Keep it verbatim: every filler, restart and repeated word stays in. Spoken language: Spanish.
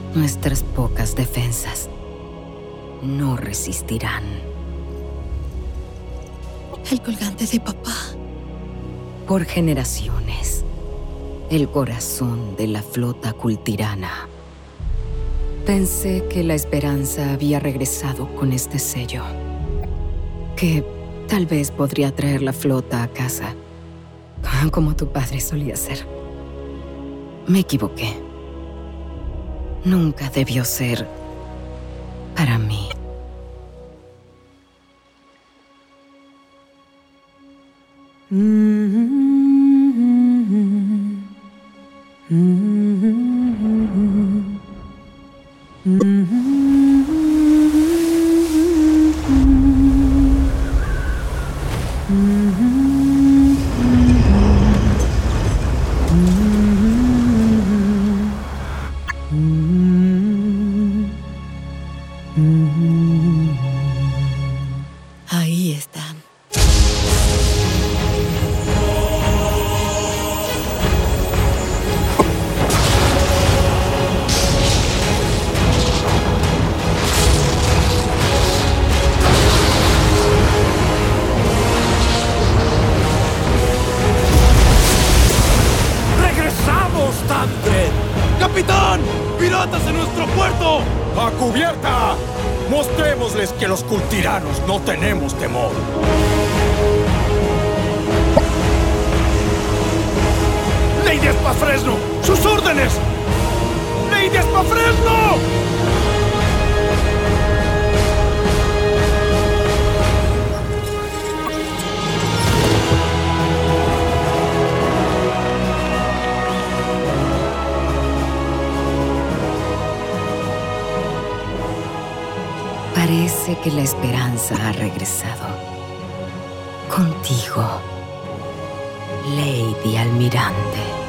Nuestras pocas defensas no resistirán. El colgante de papá. Por generaciones, el corazón de la flota cultirana. Pensé que la esperanza había regresado con este sello. Que tal vez podría traer la flota a casa, como tu padre solía hacer. Me equivoqué. Nunca debió ser para mí. Ahí están. ¡Regresamos, Tancred! ¡Capitán! ¡Piratas en nuestro puerto! ¡A cubierta! Mostrémosles que los cultiranos no tenemos temor. ¡Lady Espafresno! ¡Sus órdenes! ¡Lady Espafresno! Parece que la esperanza ha regresado. Contigo, Lady Almirante.